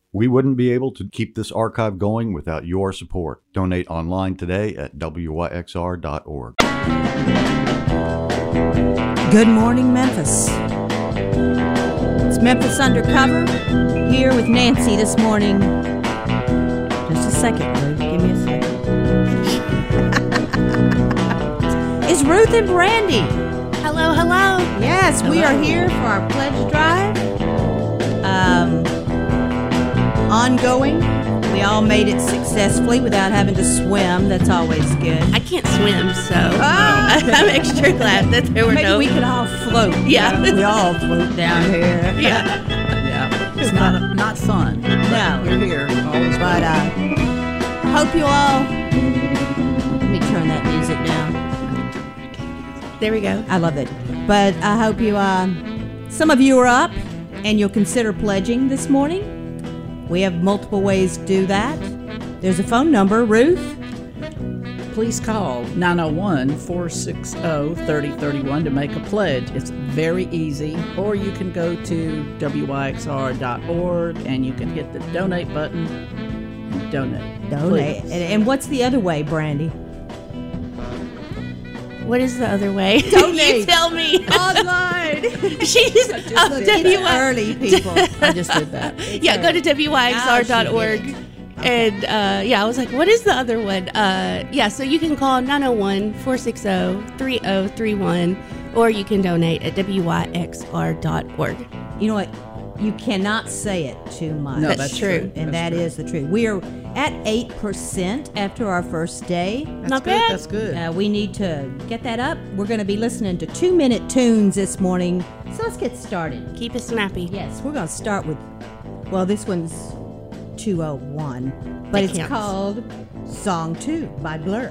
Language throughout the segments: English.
We wouldn't be able to keep this archive going without your support. Donate online today at wyxr.org. Good morning, Memphis. It's Memphis Undercover, here with Nancy this morning. Just a second, Ruth. Give me a second. It's Ruth and Brandy. Hello, hello. Yes, we are here for our pledge drive. Ongoing. We all made it successfully without having to swim. That's always good. I can't swim, so I'm extra glad that there were Maybe we could all float. Yeah. We all float down here. Yeah. It's not fun. No. You're here. Always. But I hope you all... Let me turn that music down. There we go. I love it. But I hope you... some of you are up, and you'll consider pledging this morning. We have multiple ways to do that. There's a phone number. Ruth? Please call 901-460-3031 to make a pledge. It's very easy. Or you can go to wyxr.org and you can hit the donate button and donate. Donate. And what's the other way, Brandy? What is the other way? Donate. You tell me. Online. She's early, people. I just did that. Go to wyxr.org. And I was like, what is the other one? So you can call 901-460-3031, or you can donate at wyxr.org. You know what? You cannot say it too much. No, that's true. And That's that is the truth. We are at 8% after our first day. Not bad. That's good. We need to get that up. We're going to be listening to 2-minute tunes this morning. So let's get started. Keep it snappy. Yes, we're going to start with, this one's 201, but That it's counts. called Song 2 by Blur.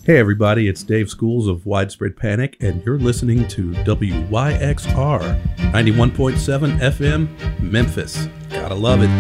Hey everybody, it's Dave Schools of Widespread Panic, and you're listening to WYXR 91.7 FM, Memphis. Gotta love it.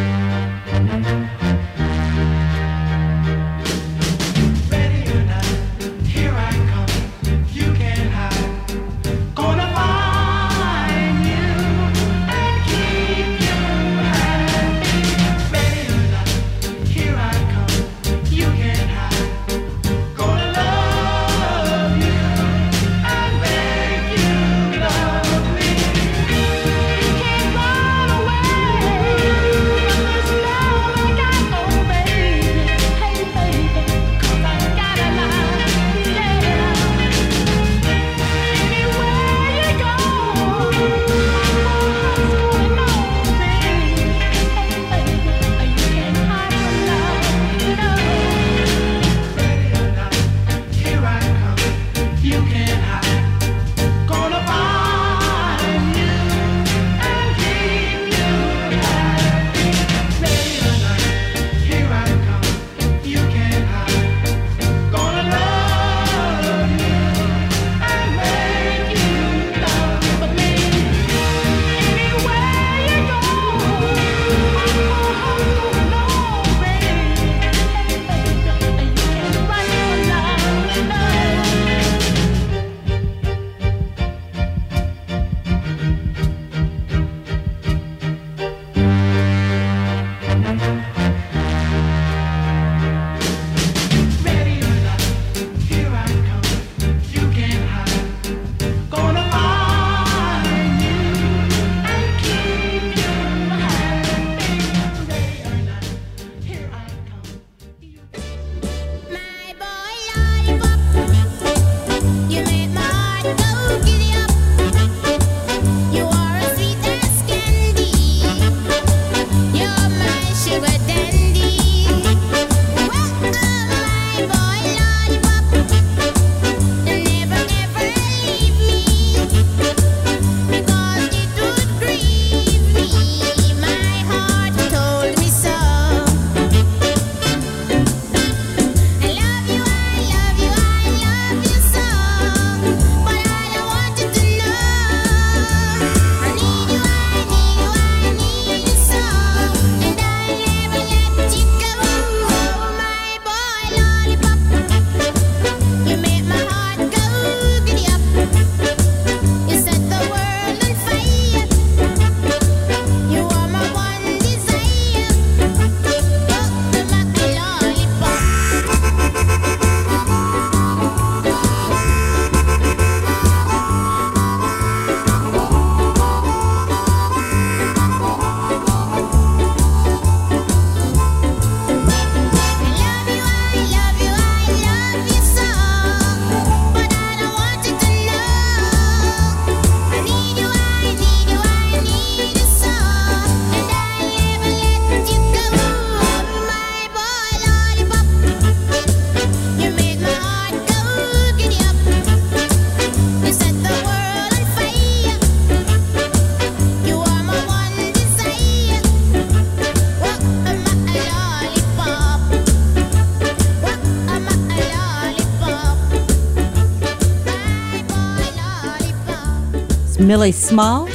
Millie Small,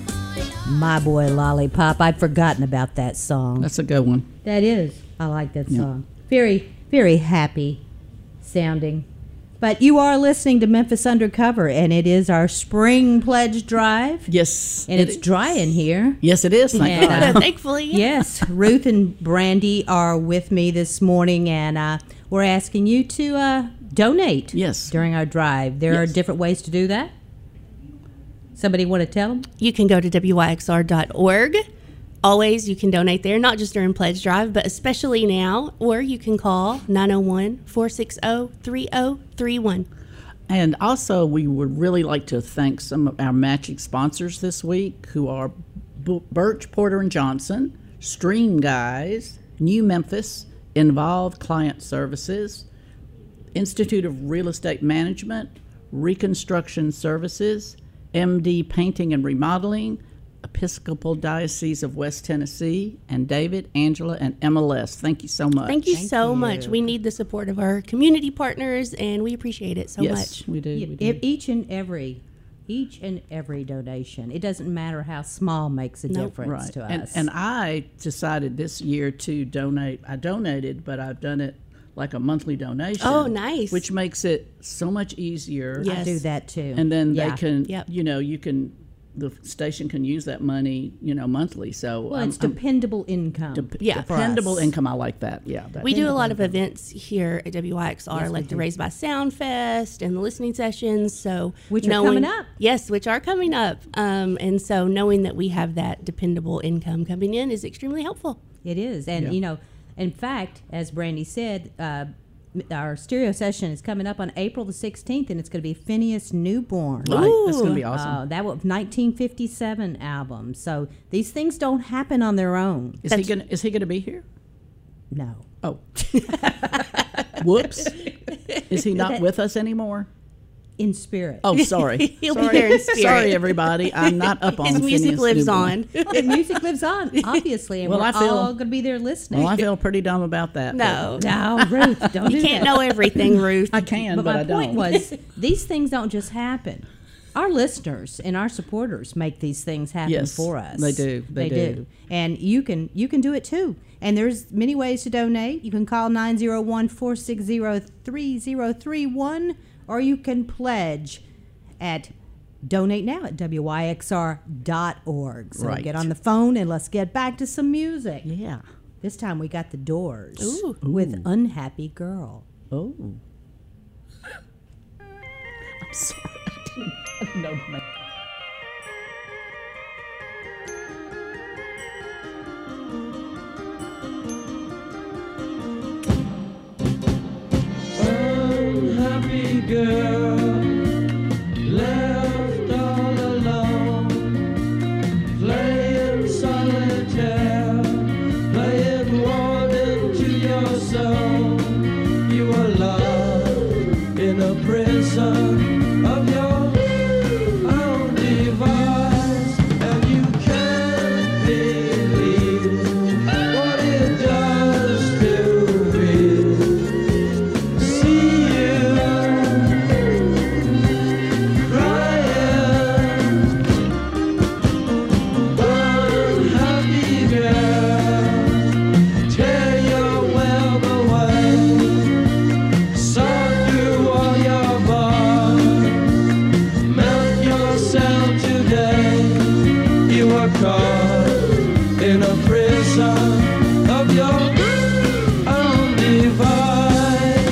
My Boy Lollipop. I'd forgotten about that song. That's a good one. That is. I like that song. Very, very happy sounding. But you are listening to Memphis Undercover, and it is our spring pledge drive. Yes. And it's dry in here. Yes, it is. Thank God. Thankfully. Yeah. Yes. Ruth and Brandy are with me this morning, and we're asking you to donate during our drive. There are different ways to do that. Somebody want to tell them? You can go to WYXR.org. Always, you can donate there, not just during Pledge Drive, but especially now. Or you can call 901-460-3031. And also, we would really like to thank some of our matching sponsors this week, who are Birch, Porter & Johnson, Stream Guys, New Memphis, Involved Client Services, Institute of Real Estate Management, Reconstruction Services, MD Painting and Remodeling, Episcopal Diocese of West Tennessee, and David, Angela, and MLS. Thank you so much. Thank you so much. We need the support of our community partners, and we appreciate it so much. Yes, we do. We do. Each and every donation, it doesn't matter how small, makes a difference to us. And I decided this year to donate. I donated, but I've done it like a monthly donation. Oh, nice. Which makes it so much easier. I do that too. And then they can, the station can use that money, monthly. So it's dependable income. Dependable income. I like that. Yeah. We do a lot of events here at WYXR, like the Raised by Sound Fest and the listening sessions. So which are coming up. Yes, which are coming up. And so knowing that we have that dependable income coming in is extremely helpful. It is. And, in fact, as Brandy said, our stereo session is coming up on April the 16th, and it's going to be Phineas Newborn. Right, that's going to be awesome. That was 1957 album. So these things don't happen on their own. Is he going to be here? No. Oh. Whoops. Is he not with us anymore? In spirit. Oh, sorry. He'll be there in spirit. Sorry, everybody. I'm not up on His music lives on. His music lives on, obviously, and we're all going to be there listening. Well, I feel pretty dumb about that. No, Ruth, don't do that. You can't know everything, Ruth. I can, but I don't. My point was, these things don't just happen. Our listeners and our supporters make these things happen for us. They do. They do. And you can do it too. And there's many ways to donate. You can call 901-460-3031. Or you can pledge at donate now at wyxr.org. So get on the phone and let's get back to some music. Yeah. This time we got the Doors with Unhappy Girl. Oh. I'm sorry. I didn't know my... Unhappy girl, left all alone, playing solitaire, playing one into your soul. You are locked in a prison of your own device, and you can't believe what it does to me. See you crying, unhappy girl, tear your web away, suck through all your bars, melt yourself today. You are caught in a prison of your own device.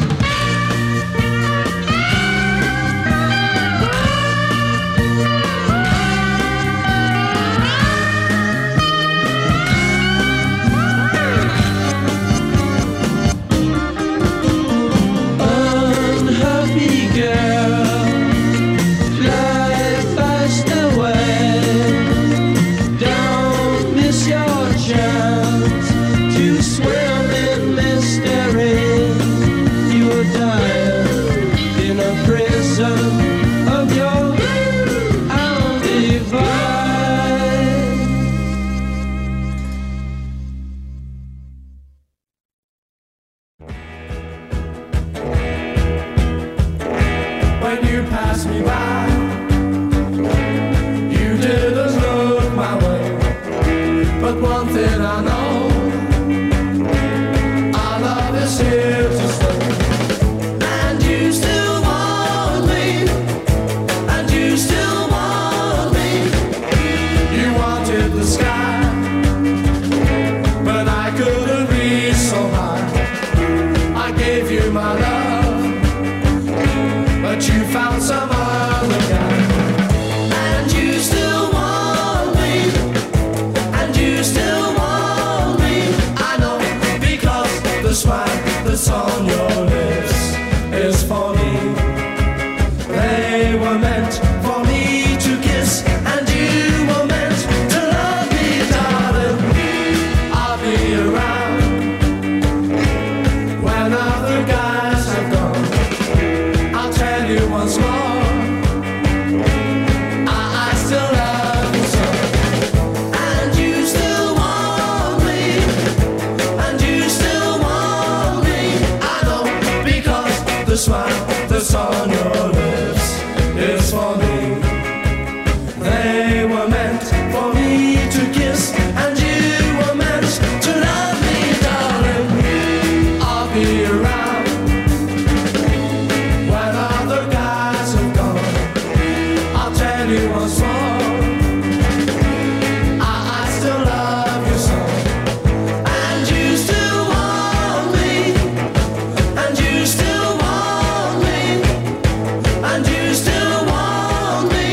Unhappy girl, fly fast away. Don't miss your chance to swim in mystery. You are dying in a prison of your own device. When you pass me by, you didn't look my way. But one thing I know, our love is here to stay. And you still want me, and you still want me. You wanted the sky, but I couldn't reach so high. I gave you my love, but you found some other guy. smile that's on your lips is for me. They were meant for me to kiss, and you were meant to love me, darling. I'll be around when other guys have gone. I'll tell you once more, I still love you so. And you still want me, and you still want me, and you still want me.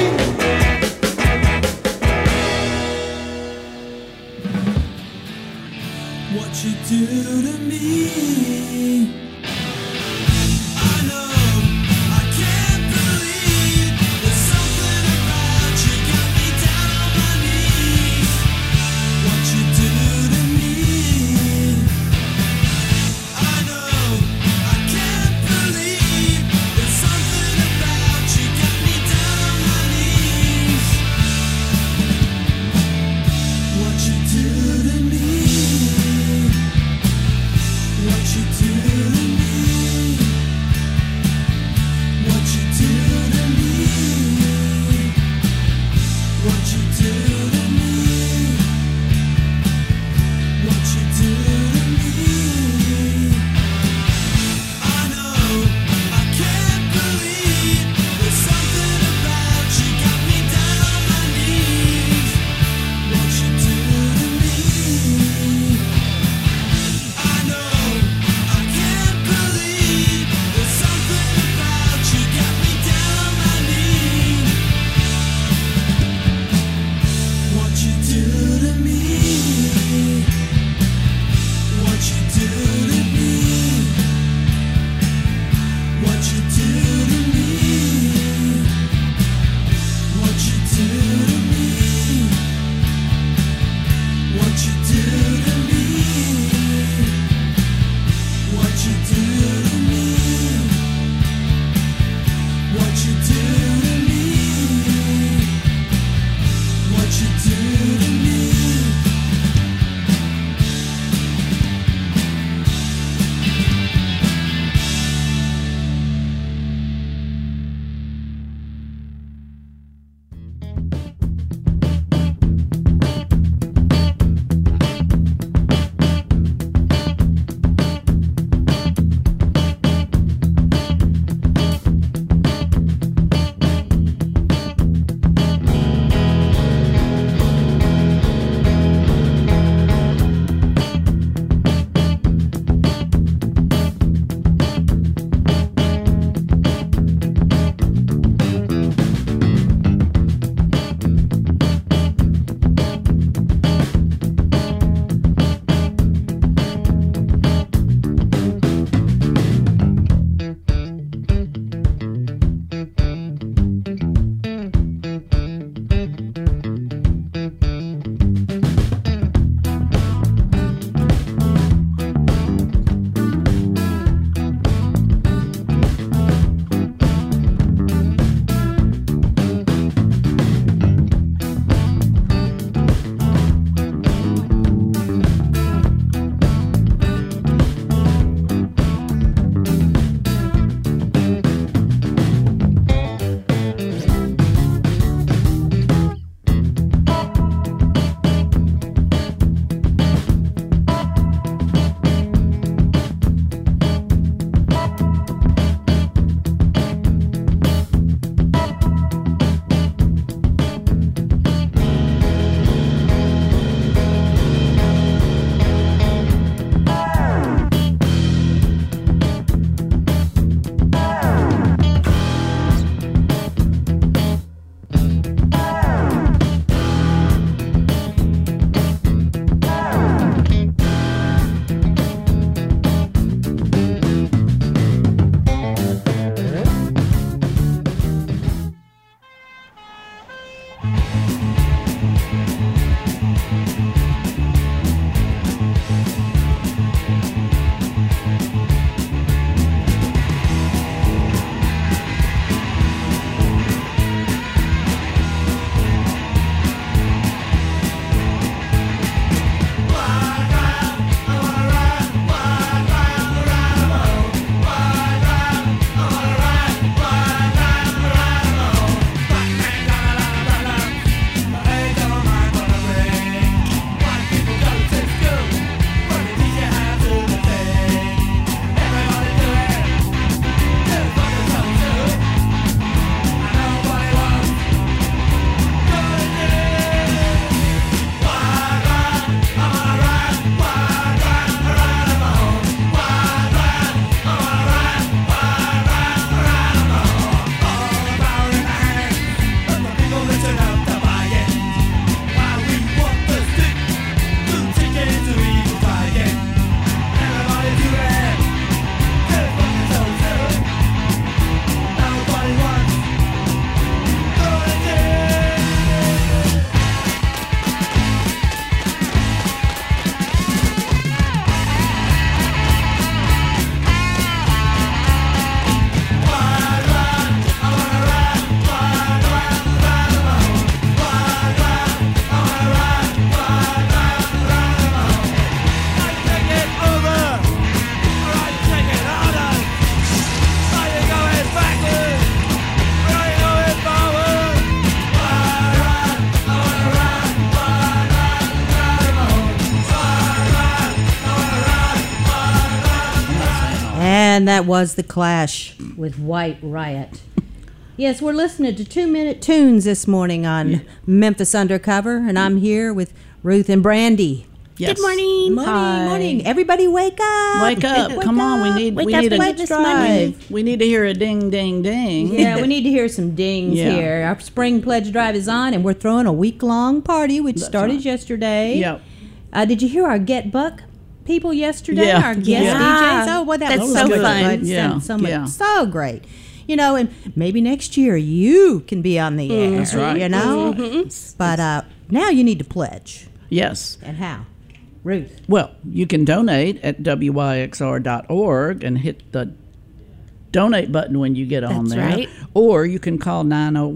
And that was The Clash with White Riot. Yes, we're listening to 2-minute tunes this morning on Memphis Undercover, and I'm here with Ruth and Brandy. Yes. Good morning. Morning. Everybody wake up. Wake up. Come on. We need this money. We need to hear a ding, ding, ding. Yeah, we need to hear some dings here. Our spring pledge drive is on, and we're throwing a week-long party, which started yesterday. Yep. Did you hear our Get Buck people yesterday? Yeah. Our guest DJs. Oh, well, That's was so good. fun. Yeah. So great. You know, and maybe next year you can be on the air. That's right. You know? But now you need to pledge. Yes. And how? Ruth. Well, you can donate at wyxr.org and hit the donate button when you get on there. Right. Or you can call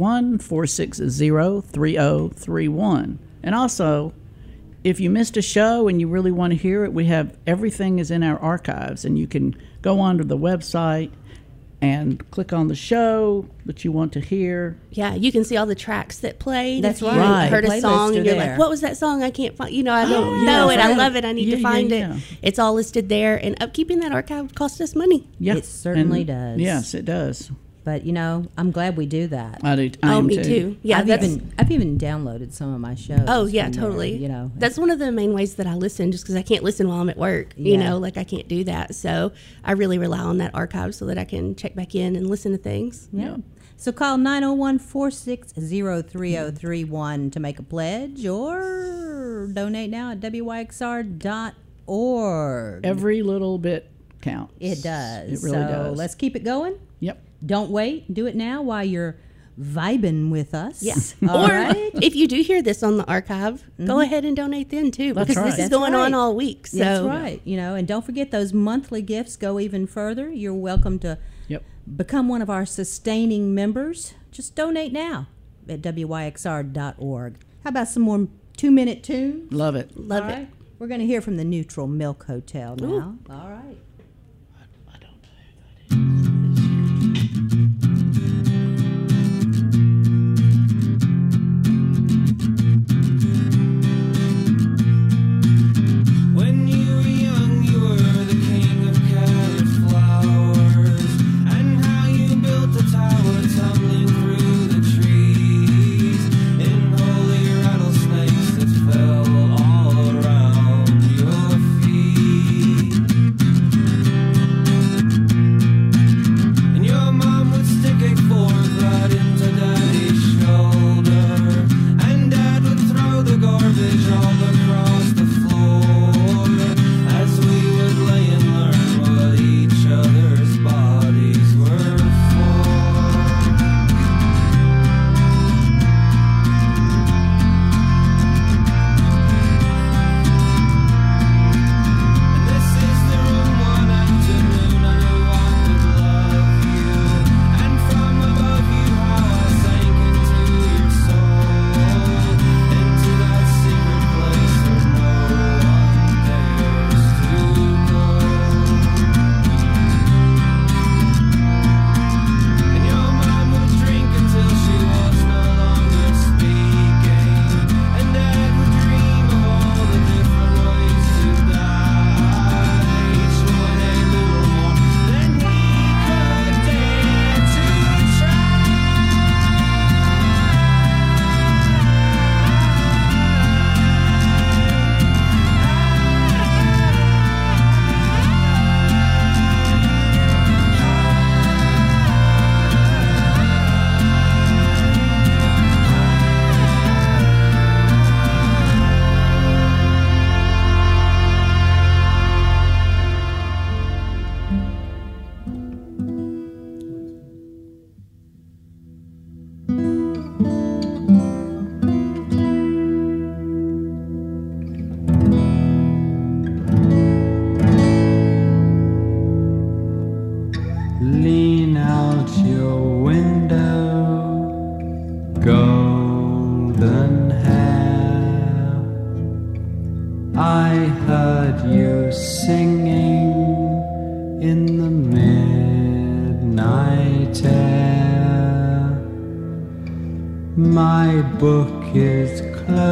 901-460-3031. And also, if you missed a show and you really want to hear it, we have everything is in our archives, and you can go onto the website and click on the show that you want to hear. Yeah, you can see all the tracks that played. That's if you right. heard a Playlists song are and you're there. like, what was that song? I can't find, I don't know it. I love it. I need to find it. It's all listed there. And upkeeping that archive costs us money. Yeah. It certainly does. Yes, it does. But, you know, I'm glad we do that. I am me too. Yeah, I've even downloaded some of my shows. Oh, yeah, from there, totally. you know. That's one of the main ways that I listen, just because I can't listen while I'm at work. You Yeah. know, like I can't do that. So I really rely on that archive so that I can check back in and listen to things. Yeah. So call 901-460-3031 to make a pledge or donate now at wyxr.org. Every little bit counts. It does. It really does. Let's keep it going. Yep. Don't wait. Do it now while you're vibing with us. Yes. All Or right. if you do hear this on the archive, go ahead and donate then too. That's Because right. this is That's going right. on all week. So That's right. You know, and don't forget those monthly gifts go even further. You're welcome to become one of our sustaining members. Just donate now at wyxr.org. How about some more 2-minute tunes? Love it. Love All it. right. We're going to hear from the Neutral Milk Hotel now. Ooh. All right. When you were young, you were the king of colored flowers, and how you built a tower tumbling through the trees, in holy rattlesnakes that fell all around your feet. And your mom would stick a fork right into Daddy's shoulder, and Dad would throw the garbage all across the floor, as we would lay and learn what each other's bodies were for. And this is the room one afternoon I knew I could love you, and from above you how I sank into your soul, into that secret place where no one dares to go. And your mom would drink until she was no longer speaking, and Dad would dream of all the different ways to die, each one a little more than he could dare to Lean out your window, golden hair. I heard you singing in the midnight air. My book is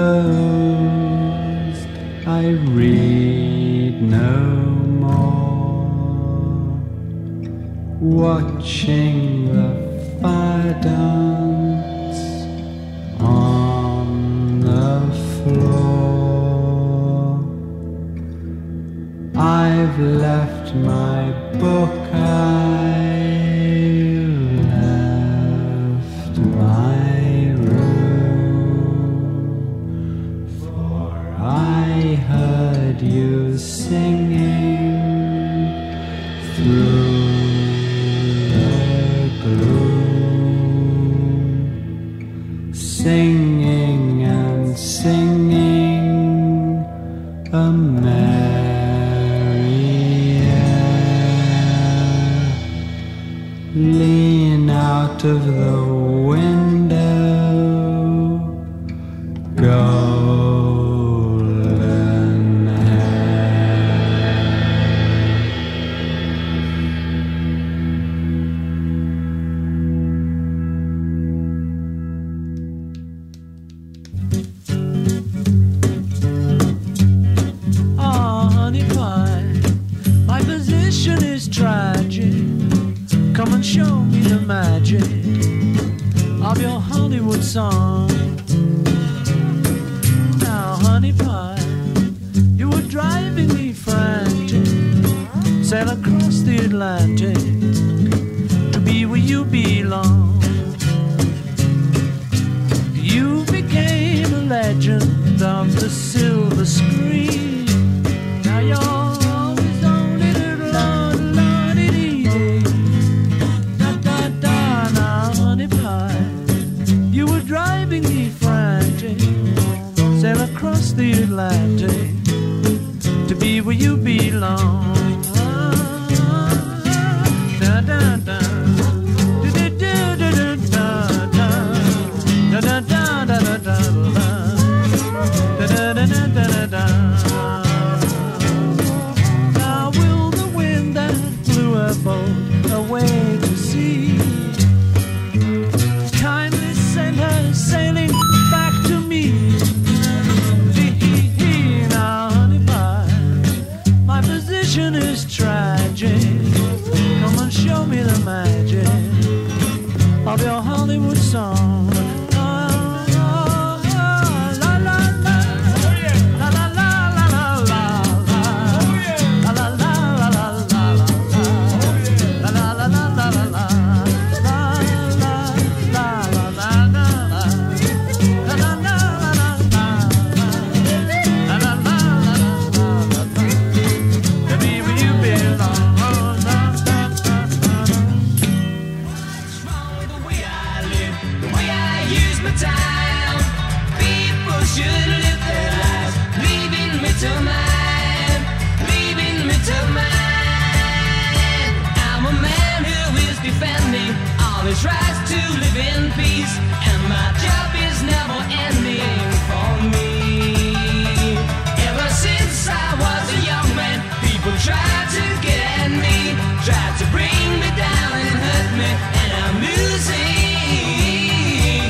closed, I read no more. watching the fire dance on the floor. I've left my book, I've left my room, for I heard you singing through singing and singing a merry air. Lean out of the window, golden hair. Tragic. Come and show me the magic of your Hollywood song. Now, honey pie, you were driving me frantic. Sail across the Atlantic to be where you belong. You became a legend of the silver screen. Now you're driving me frantic, sail across the Atlantic to be where you belong. Da da da, da da da da da da da da da da da da da da da. Now will the wind that blew a boat away to sea sailing back to me? Now, honey pie, my position is tragic. Come and show me the magic of your Hollywood song. His rights to live in peace, and my job is never ending for me. Ever since I was a young man, people tried to get at me, tried to bring me down and hurt me, and I'm losing.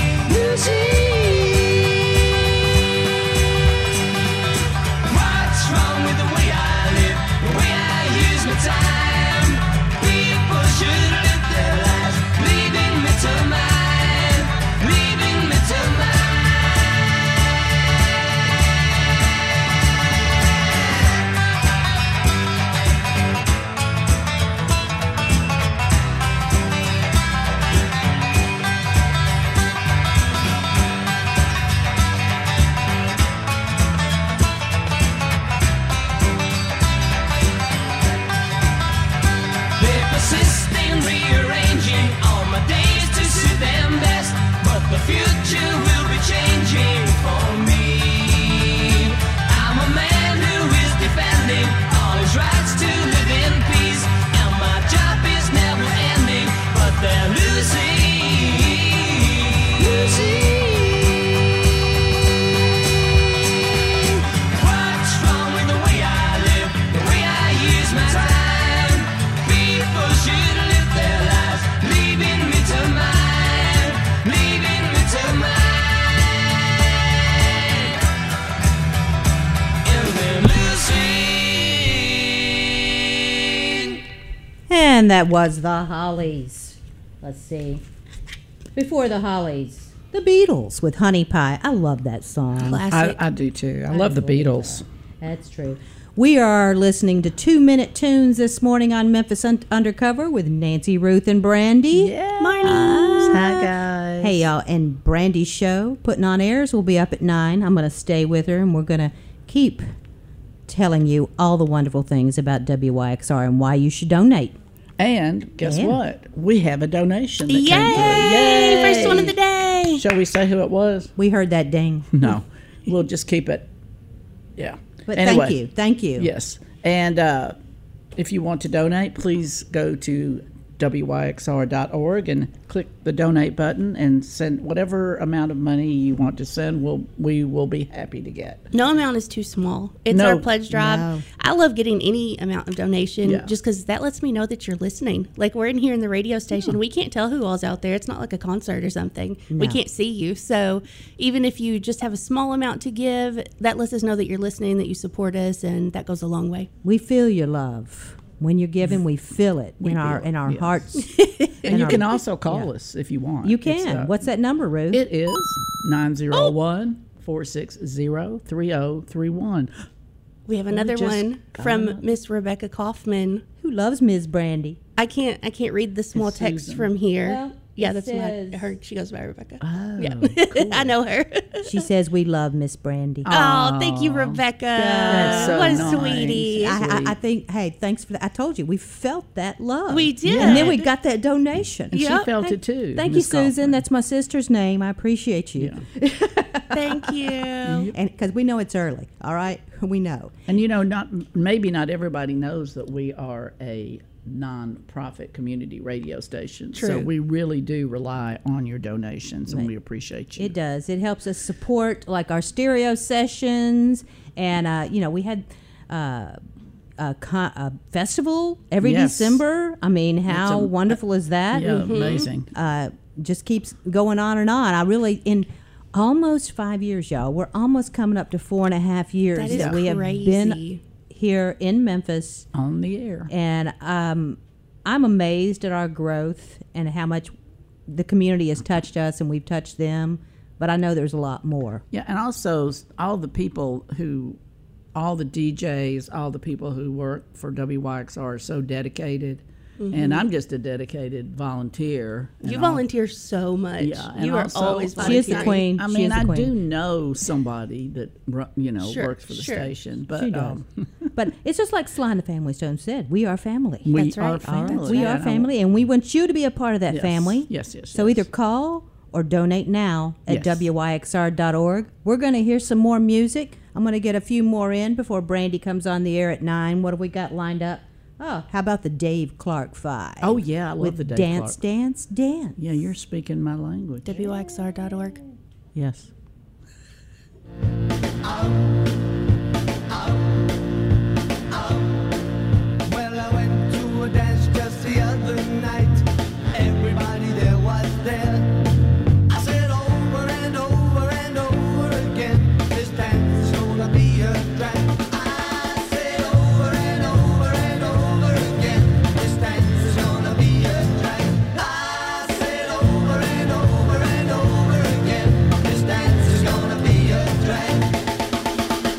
What's wrong with the way I live, the way I use my time? People should live their lives, leaving me to mine, leaving me to mine. And that was the Hollies. Let's see. Before the Hollies, the Beatles with Honey Pie. I love that song. Classic. I do too. I love the Beatles. That's true. We are listening to 2-minute tunes this morning on Memphis Undercover with Nancy, Ruth, and Brandy. Yeah. Morning. Hi, guys. Hey, y'all. And Brandy's show, Putting on Airs, will be up at 9. I'm going to stay with her, and we're going to keep telling you all the wonderful things about WYXR and why you should donate. And guess Yeah. what? We have a donation that Yay! came through. Yay! First one of the day. Shall we say who it was? We heard that ding. No. We'll just keep it. Yeah. But Anyway, thank you. Thank you. Yes. And if you want to donate, please go to wyxr.org and click the donate button and send whatever amount of money you want to send. We will be happy to get. No amount is too small. It's No. our pledge drive. No. I love getting any amount of donation Yeah. just because that lets me know that you're listening. Like we're in here in the radio station. We can't tell who all's out there. It's not like a concert or something. We No. can't see you. So even if you just have a small amount to give, that lets us know that you're listening, that you support us, and that goes a long way. We feel your love. When you're giving, we feel it in our feel it, yes. hearts. And you can also call us if you want. You It's, can. What's that number, Ruth? It is 901-460-3031. We have another just one from Miss Rebecca Kaufman. Who loves Ms. Brandy? I can't read the small It's text Susan. from here. Well, yeah, it that's says- what her. She goes by Rebecca. Oh, Yeah, I know her. She says we love Miss Brandy. Oh, thank you, Rebecca. That's so what a nice. sweetie. Sweet. I think, hey, thanks for that. I told you, we felt that love. We did. And then we got that donation. And Yep. she felt it too. Thank you, Miss Susan. Kaufman. That's my sister's name. I appreciate you. Thank you. And because we know it's early, all right? We know. And maybe not everybody knows that we are a non-profit community radio station. So True. we really do rely on your donations, and we appreciate you. It does. It helps us support like our stereo sessions, and we had a festival every Yes. December. I mean, how a- wonderful is that? Yeah, amazing. Just keeps going on and on. I really in almost 5 years, y'all. We're almost coming up to 4.5 years That is we have been crazy. here in Memphis. On the air. And I'm amazed at our growth and how much the community has touched us and we've touched them. But I know there's a lot more. Yeah, and also all the DJs, all the people who work for WYXR are so dedicated. And I'm just a dedicated volunteer. You and all- volunteer so much. Yeah, and You are also- always She is the volunteering. queen. I She mean, is the I queen. do know somebody that Sure, works for the sure. station, but She does. But it's just like Sly and the Family Stone said. We are family. we That's right. are All right. family. We are And I- family, and we want you to be a part of that Yes. family. Yes, yes, So yes. either call or donate now at Yes. wyxr.org. We're going to hear some more music. I'm going to get a few more in before Brandy comes on the air at 9. What have we got lined up? Oh, how about the Dave Clark 5? Oh, yeah, I love with the Dave Dance, Clark. Dance, Dance. Yeah, you're speaking my language. WXR.org. Yes. Well, I went to a dance just the other night. Everybody there was there. I said over and over and over again, this dance is gonna be a drag. I said over and over and over again, this dance is gonna be a drag. I said over and over and over again, this dance is gonna be a drag.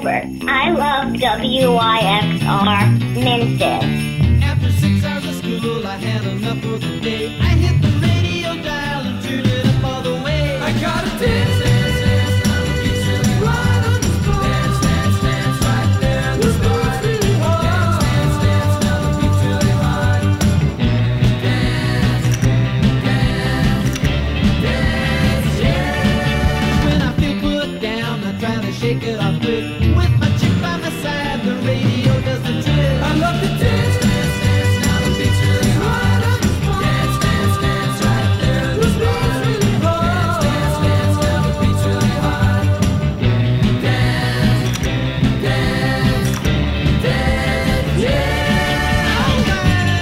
Albert. I love WYXR Memphis. After 6 hours of school, I had enough for the day. I hit the radio dial and turned it up all the way. I got a dance, dance, dance, now the beat's really right on the spot. Dance, dance, dance, right there in the spot. Really hard. Dance, dance, dance, now the beat's really hard. Dance, dance, dance, yeah. When I feel put down, I try to shake it off quick. With my chick by my side, the radio does the trick. I love to dance, dance, dance, now the beat's really hard on the spot. Dance, dance, dance, right there in the spot. Really hard. Dance, dance, dance, now the beat's really hard. Dance, dance, dance, yeah. All right.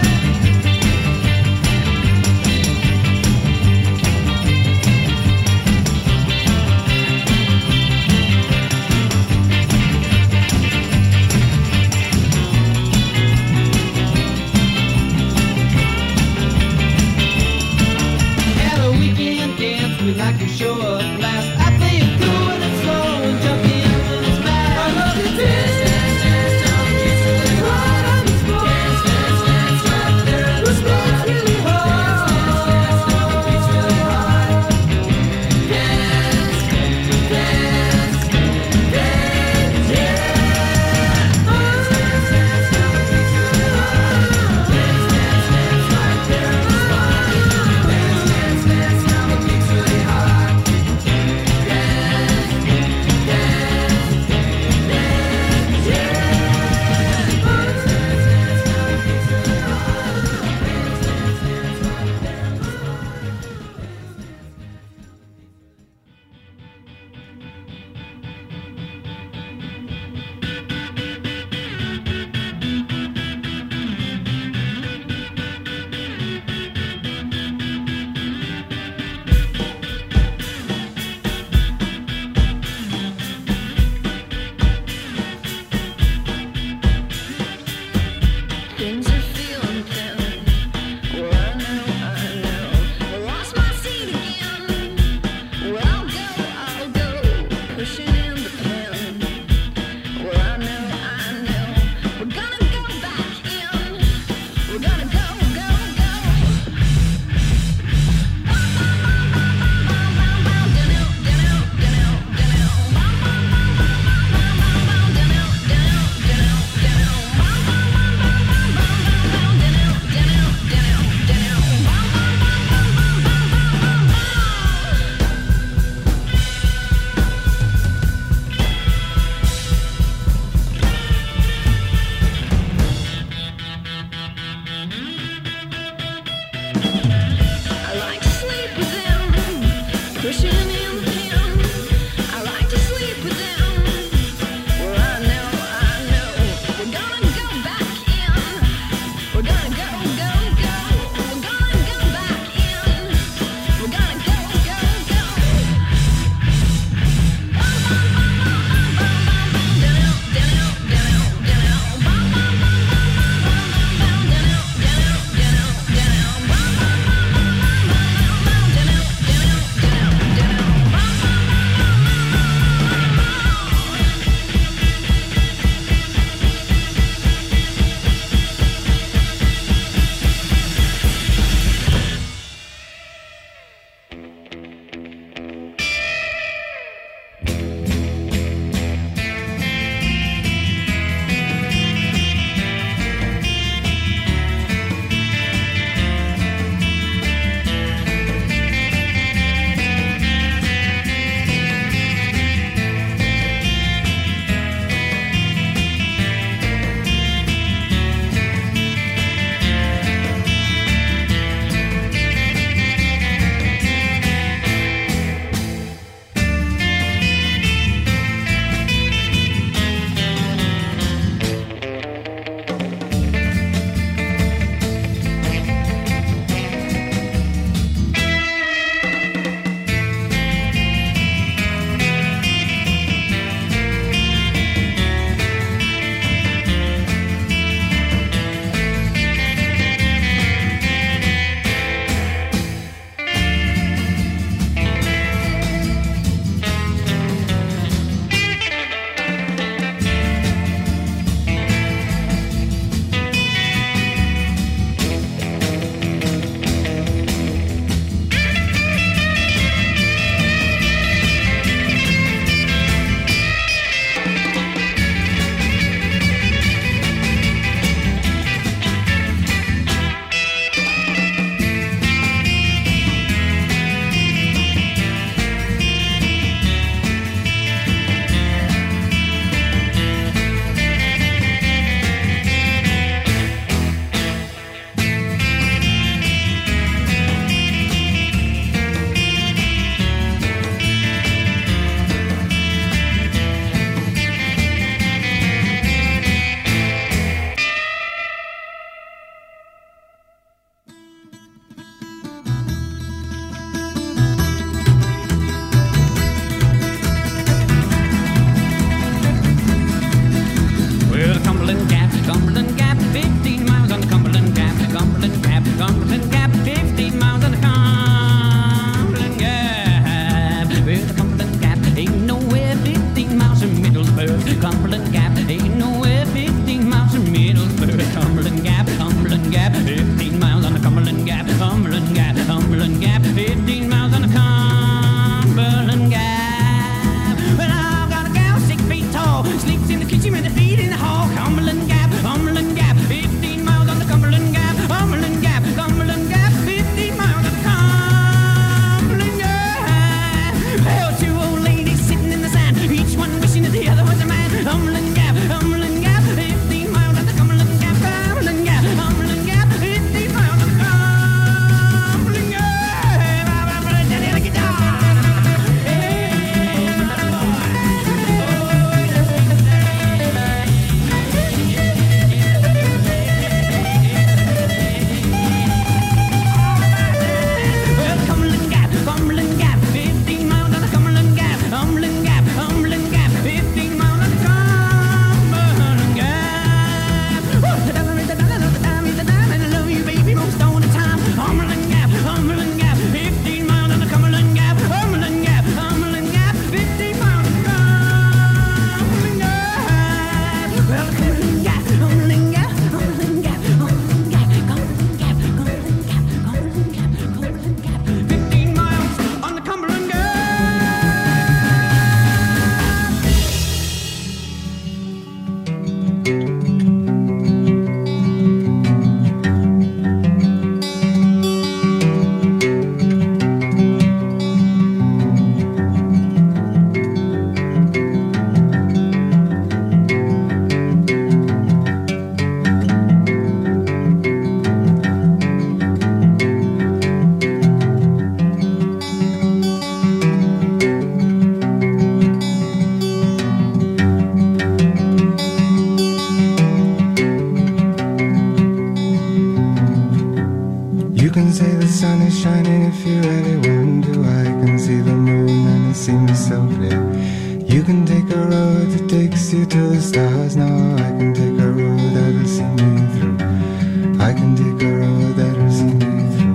At a weekend dance, we like to show up last. I play it cool and it's slow and jump in when it's fast. I love to dance, dance, dance, now the beat's really hard on the spot. Dance, dance, dance, right there in the spot. Really hard. Dance, dance, dance, now the beat's really hard. Dance, dance, dance, yeah. Dance, dance, dance, now the beat's really hard. Dance, dance, dance, right there in the spot. Dance, dance, dance, now the beat's really hard. Dance, dance, dance, yeah. Dance, dance, dance, now the beat's really hard. Dance, dance, dance, right there in the spot. Things are feeling thin. Well, I know. I lost my seat again. Well, I'll go, pushing in the pen. Well, I know. We're gonna go back in. We're gonna go, go, go. I like to sleep with them, pushing in the pen. I like to sleep with them. Well, I know. We're gonna go back in. We're gonna go, go, go. We're gonna go back in. We're gonna go, go, go. sun is shining, if you really want to, I can see the moon and it seems so clear. You can take a road that takes you to the stars. Now I can take a road that'll see me through. I can take a road that'll see me through.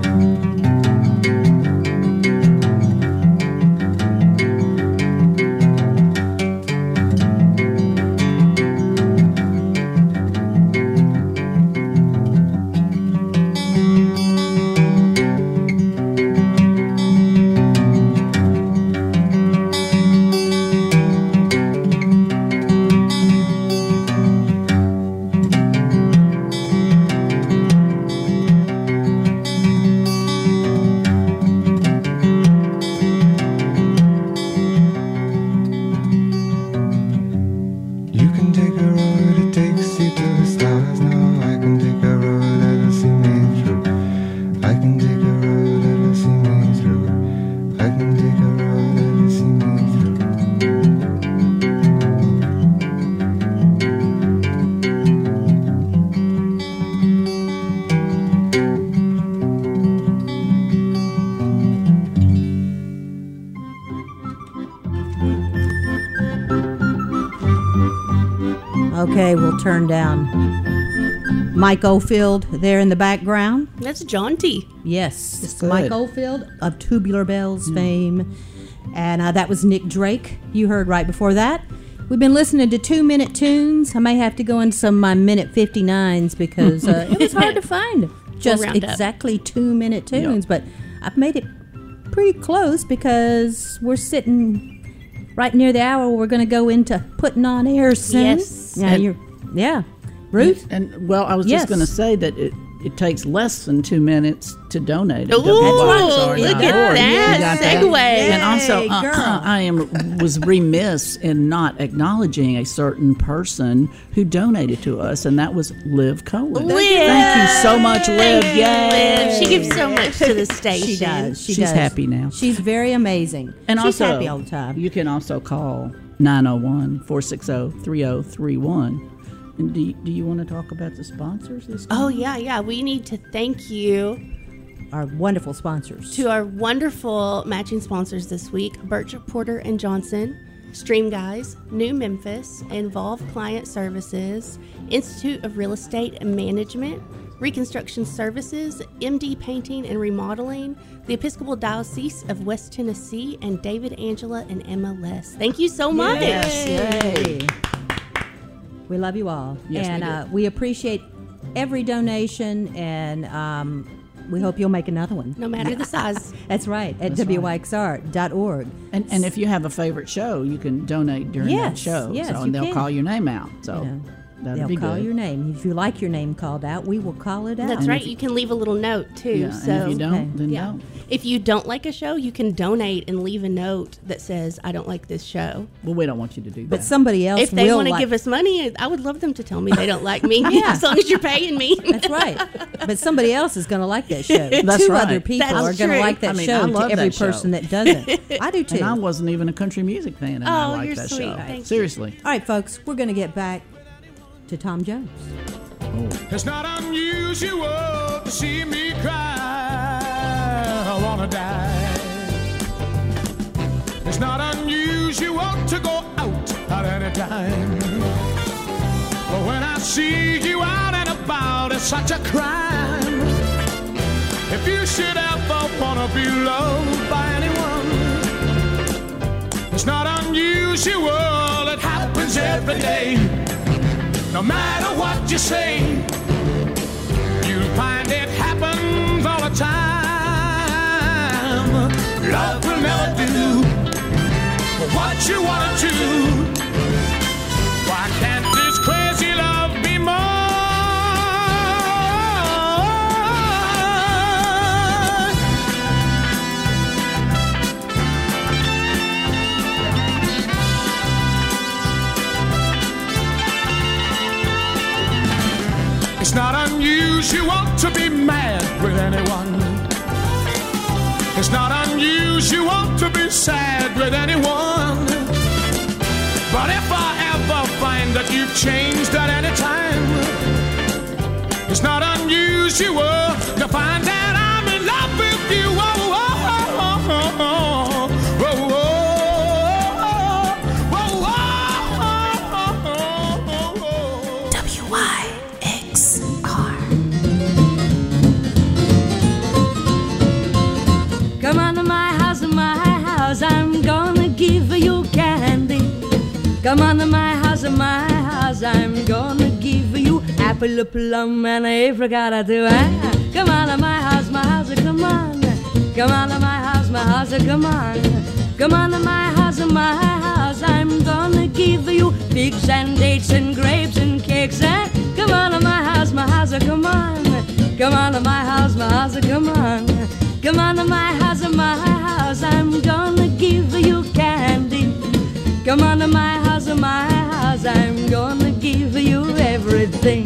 Okay, we'll turn down Mike Oldfield there in the background. That's jaunty. Yes, it's good. Mike Oldfield of Tubular Bells fame. And that was Nick Drake you heard right before that. We've been listening to 2-minute tunes. I may have to go in some of my minute 59s because it was hard to find just round up. exactly 2-minute tunes. But I've made it pretty close because we're sitting right near the hour. We're going to go into putting on air soon. Yes. Yeah. Ruth? And well, I was Yes. just going to say that it takes less than 2 minutes to donate. Ooh, WYXR.org. look at You that got segue. And also, girl. I was remiss in not acknowledging a certain person who donated to us, and that was Liv Cohen. Liv. Thank you so much, Liv. Yay! Liv, she gives so much to the station. She does. She's happy now. She's very amazing. And She's also, happy all the time. You can also call 901-460-3031. And do you want to talk about the sponsors this time? Oh, yeah. We need to thank you Our wonderful sponsors. to our wonderful matching sponsors this week, Birch, Porter and Johnson, Stream Guys, New Memphis, Involve Client Services, Institute of Real Estate Management, Reconstruction Services, MD Painting and Remodeling, the Episcopal Diocese of West Tennessee, and David, Angela, and MLS. Thank you so much. Yay. We love you all. Yes, we and we appreciate every donation, and we hope you'll make another one. No matter the size. That's right, at WYXR.org. And if you have a favorite show, you can donate during that show. Yes, and you they'll can. call your name out. So that'd They'll be call good. your name. If you like your name called out, we will call it out. That's right. You can leave a little note, too. Yeah, so and if you don't, then yeah. don't. If you don't like a show, you can donate and leave a note that says, I don't like this show. Well, we don't want you to do that. But somebody else If they will want to like. give us money, I would love them to tell me they don't like me. Yeah. As long as you're paying me. That's right. But somebody else is going to like that show. That's Two right. other people That's are going to true. like that I mean, show I love to every that show. person that doesn't. I do too. And I wasn't even a country music fan, and I Oh, like you're that sweet. show. Thank you. Seriously. All right, folks, we're going to get back to Tom Jones. It's not unusual to see me cry. I wanna die. It's not unusual to go out at any time. But when I see you out and about, it's such a crime. If you should ever wanna be loved by anyone, it's not unusual, it happens every day. No matter what you say, you'll find it happens all the time. Love will never do what you want to do. Why can't this crazy love be more? It's not unusual to be mad with anyone. It's not unusual to be sad with anyone. But if I ever find that you've changed at any time, it's not unusual to find that I'm in love with Come on to my house, I'm gonna give you apple, plum, and apricot too. Come on to my house, come on. Come on to my house, come on. Come on to my house, I'm gonna give you figs and dates and grapes and cakes. Come on to my house, come on. Come on to my house, come on. Come on to my house, I'm gonna give you candy. Come on to my house, I'm gonna give you everything.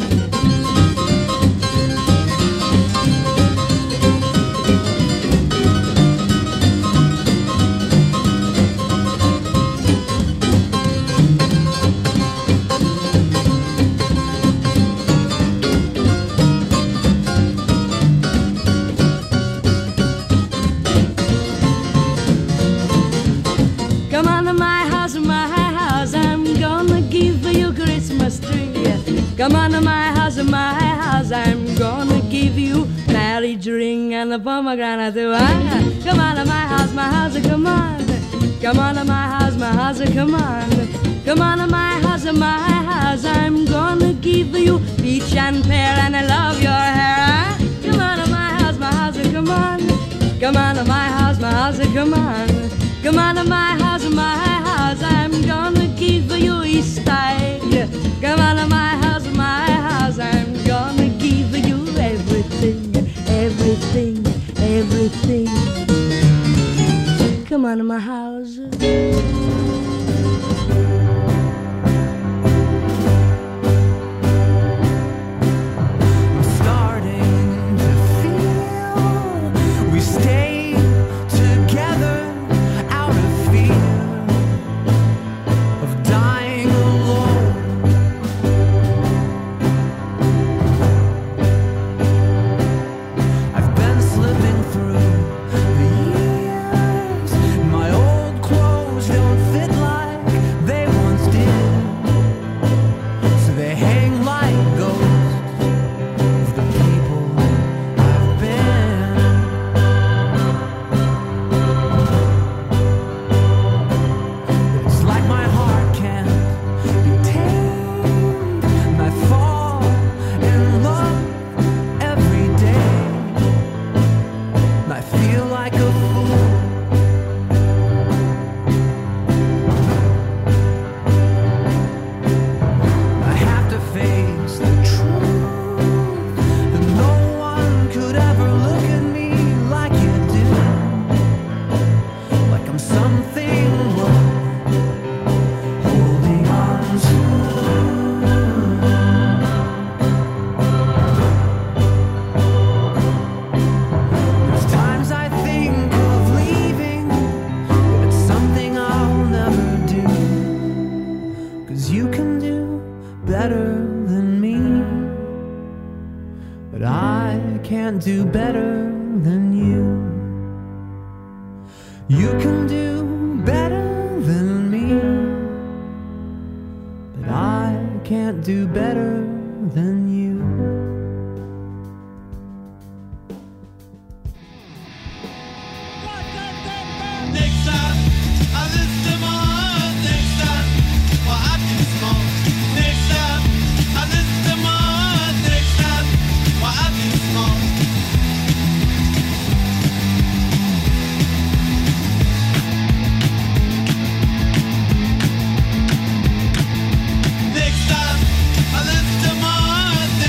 Come on to my house, I'm gonna give you Christmas tree. Come on to my house, I'm gonna give you marriage ring and a pomegranate too. Come on to my house, come on. Come on to my house, come on. Come on to my house, I'm gonna give you peach and pear and I love your hair. Come on to my house, come on. Come on to my house, come on. Come on to my house, I'm gonna give you Easter egg. Come on to my house, I'm gonna give you everything, everything, everything. Come on to my house. I'm starting to feel we stay together out of fear of dying alone. I've been slipping through the years. My old clothes don't fit like they once did, so they hang like ghosts of the people I've been. It's like my heart can't be tamed, and I fall in love every day, and I feel like a fool. I have to face the truth that no one could ever look at me like you do, like I'm something worth holding on to. There's times I think of leaving, but it's something I'll never do, 'cause you can do better than me, but I can't do better than you. You can do better than me, but I can't do better than you. Next time I listen more. Next time, well I can smoke. Next time I listen more. Next time, well I can smoke. Next time I listen more.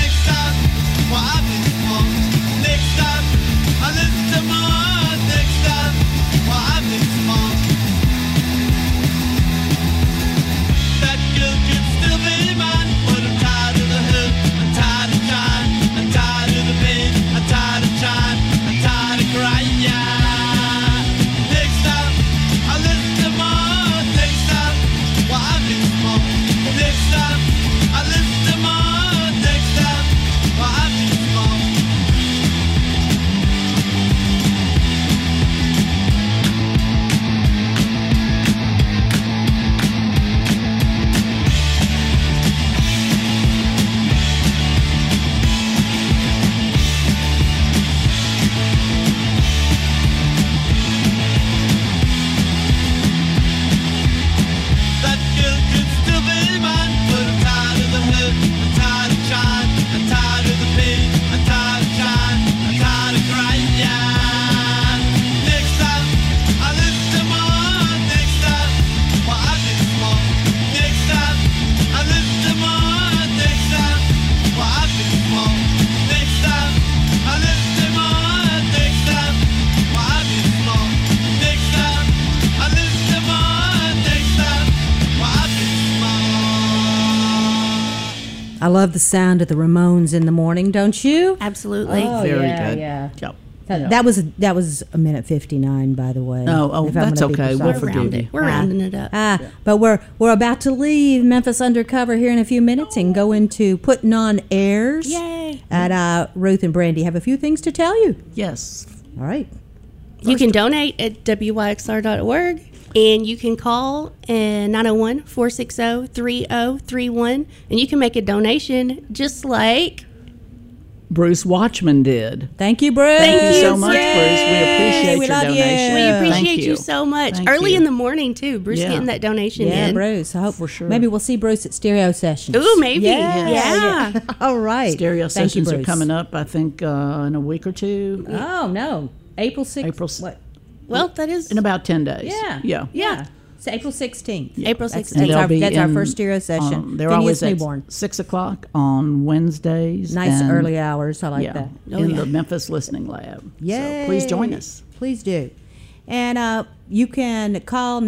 I love the sound of the Ramones in the morning, don't you? Absolutely. Oh, Very yeah, good. Yeah. Yep. That was a minute 59, by the way. Oh, if I'm that's gonna be okay. We'll precise. forgive you. We're rounding it up. But we're about to leave Memphis Undercover here in a few minutes and go into Putting on Airs. Yay! And Ruth and Brandy have a few things to tell you. Yes. All right. You can donate at wyxr.org, and you can call 901-460-3031, and you can make a donation just like Bruce Watchman did. Thank you, Bruce. Thank you so much, Yay. Bruce. We appreciate We your love you. donation. We Thank appreciate you so much. Thank Early you. in the morning, too. Bruce Yeah. getting that donation Yeah, in. Bruce. I hope For sure. Maybe we'll see Bruce at Stereo Sessions. Ooh, maybe. Yeah. All right. Stereo Thank you, sessions are Bruce. coming up, I think, in a week or two. Oh, no. April 6th. What? Well, that is In about 10 days. Yeah. Yeah. It's April 16th. April That's 16th. That's our first stereo session. They're Phineas always at Newborn. 6 o'clock on Wednesdays. Nice and- early hours. I like yeah, that. in the Memphis Listening Lab. Yay. So please join us. Please do. And you can call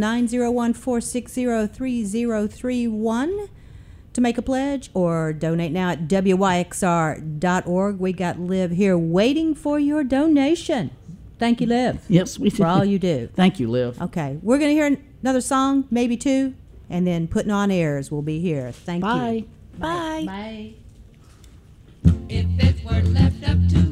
901-460-3031 to make a pledge or donate now at wyxr.org. We got Liv here waiting for your donation. Thank you, Liv. Yes, we do. For all you do. Thank you, Liv. Okay. We're going to hear another song, maybe two, and then Putting on Airs will be here. Thank Bye. you. Bye. Bye. If it were left up to